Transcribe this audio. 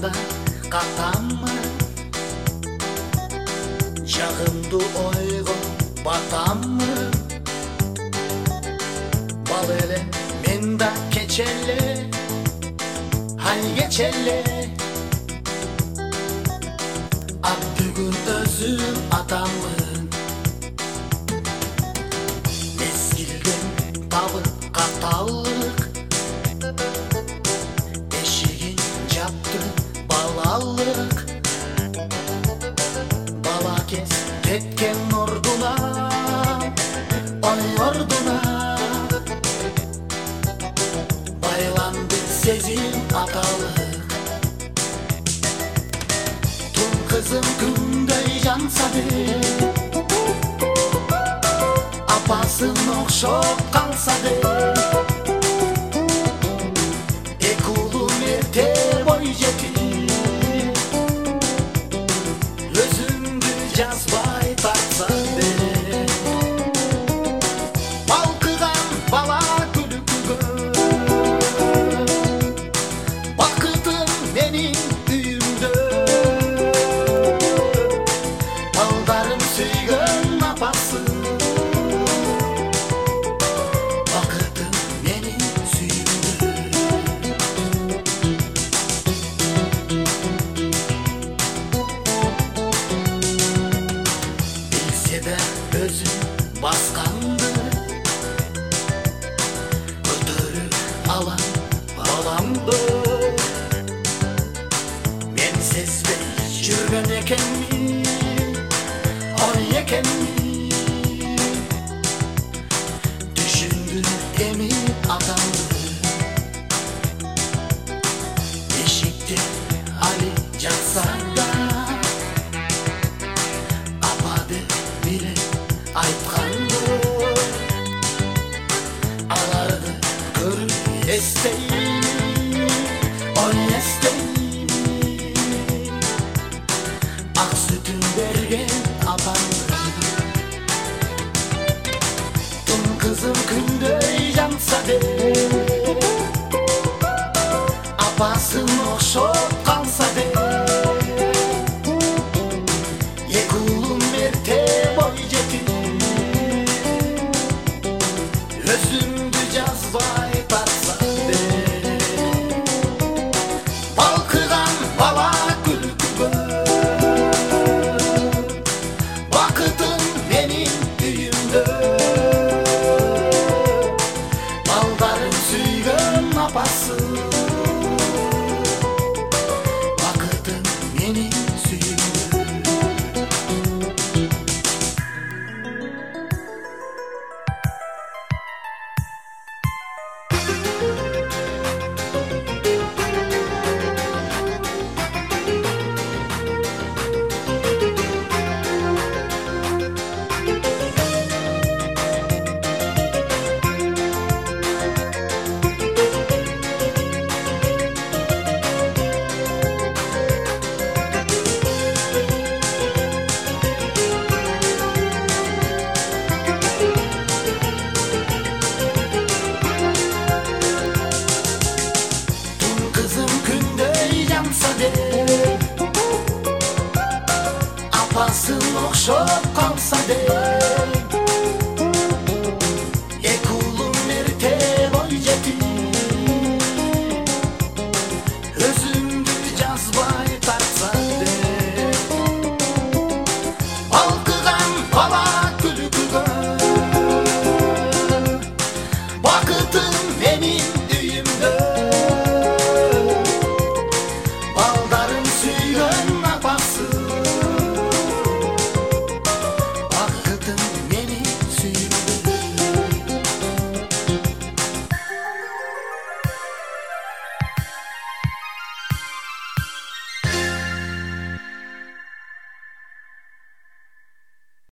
да катаммы, жагымдуу ойго батаммы. Бал эле мен да кечеле, ай кечеле. Ат бүгүн өзүм атаммын, мезгилден табыт каталык, эшигин жапты балалык. Бала кез кеткен ордуна, ой ордуна, байланды сезим аталык. Тун кызым күндөй жансады, апасын окшоп калсады. Эки уулум эрте бой жетип, өзүмдү жазбай тартсады. Балкыган бала күлкүгө, бакытым менин үйүмдө. Балдарым сүйгөн апасы, бакытым менин сүйүмдө. Билсе да өзүм басканды, көтөрүп алам баламды. Мен сезбей жүргөн экенмин, ой экенмин. Түшүндүм эми атамды, эшикте али жатса да, апа деп бире айтканды. Аларды көрүп эстейм, ой эстейм. Ак сүтүн берген апамды, тун кызым күндөй жансады, апасын окшоп калсады. Эки уулум эрте бой жетип, өзүмдү жазбай тартсады. Балкыган бала күлкүгө, бакытым менин үйүмдө. Балдарым сүйгөн апасы, бакытым менин сүйүмдө. Тун кызым күндөй жансады, апасын окшоп калсады.